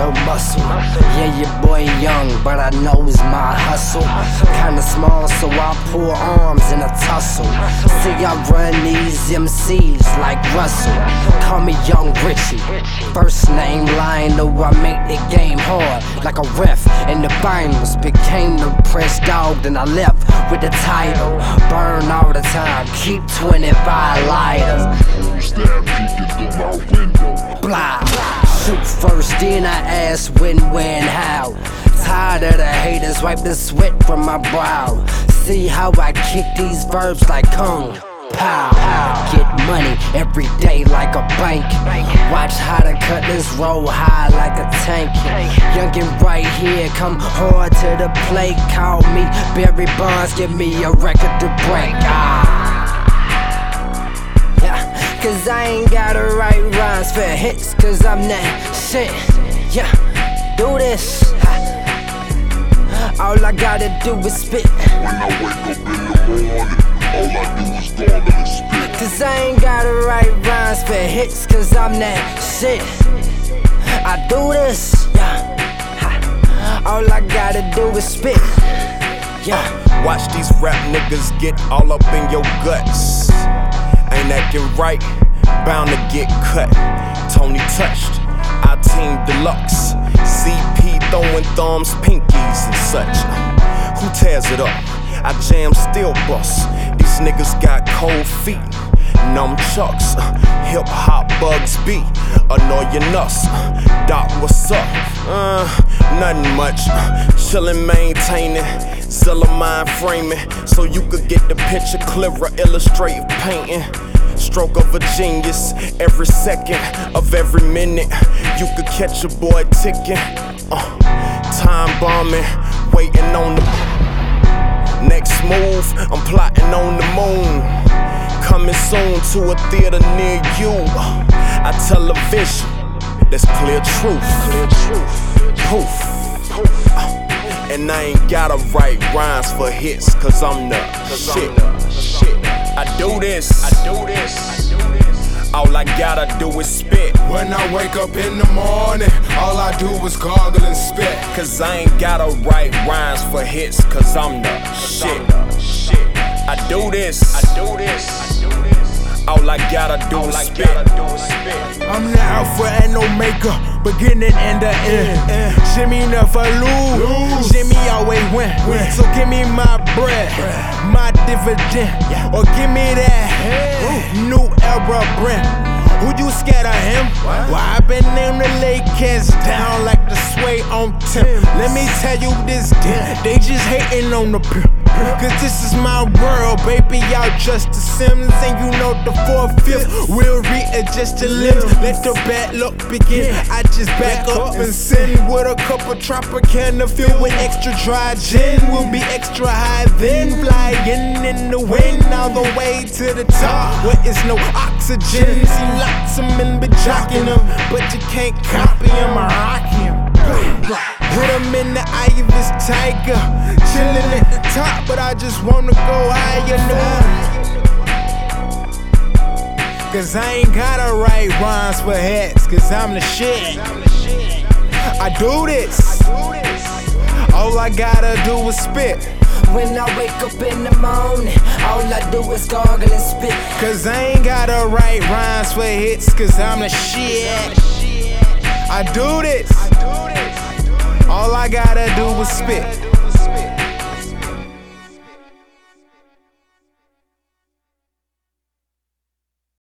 no muscle. Yeah, your boy young, but I know it's my hustle. Kinda small, so I pull arms in a tussle. See, I run these MCs like Russell. Call me Young Richie. First name Lionel, I make the game hard like a ref in the finals. Became the press dog, then I left with the title. Burn all the time, keep 25 lighters. Blah. Shoot first, then I ask when, how. Tired of the haters, wipe the sweat from my brow. See how I kick these verbs like Kung Pow. Get money every day like a bank. Watch how the cutlass roll high like a tank. Youngin' right here, come hard to the plate. Call me Barry Bonds, give me a record to break. Cause I ain't gotta write rhymes for hits, cause I'm that shit. Yeah, do this. All I gotta do is spit. When I wake up in the morning, all I do is gargle and spit. Cause I ain't gotta write rhymes for hits, cause I'm that shit. I do this, yeah. All I gotta do is spit. Yeah. Watch these rap niggas get all up in your guts. Ain't acting right, bound to get cut. Tony touched, our team deluxe. CP throwing thumbs, pinkies and such. Who tears it up? I jam still bust. These niggas got cold feet, numb chucks. Hip hop bugs be annoying us. Doc, what's up? Nothing much. Chillin', maintaining. Zilla mind framing, so you could get the picture clearer, illustrate painting. Stroke of a genius, every second of every minute. You could catch a boy ticking. Time bombing, waiting on the next move. I'm plotting on the moon. Coming soon to a theater near you. I television, that's clear truth. Poof. And I ain't gotta write rhymes for hits, cause I'm the shit. I do this. All I gotta do is spit. When I wake up in the morning, all I do is gargle and spit. Cause I ain't gotta write rhymes for hits, cause I'm the shit. I do this. All I gotta do is spit. I'm the alpha and omega, beginning and the end. Jimmy never lose, Jimmy always win. So give me my bread, my dividend, or give me that new era brand. Who you scared of him? Well, I been named to lay cats down like the sway on Tim. Let me tell you this, they just hating on the pimp. Cause this is my world, baby, y'all just the Sims. And you know the 4/5 will readjust your limbs. Let the bad luck begin. I just back up and send with a cup of Tropicana filled with extra dry gin. We'll be extra high then, flying in the wind all the way to the top where it's no oxygen. See lots of men be jocking them, but you can't copy them or rock him. Hit him in the eye of his tiger, chillin' at the top, but I just wanna go higher now. Cause I ain't gotta write rhymes for hats, cause I'm the shit. I do this. All I gotta do is spit. When I wake up in the morning, all I do is gargle and spit. Cause I ain't gotta write rhymes for hits, cause I'm the shit. I do this. All I gotta do is spit.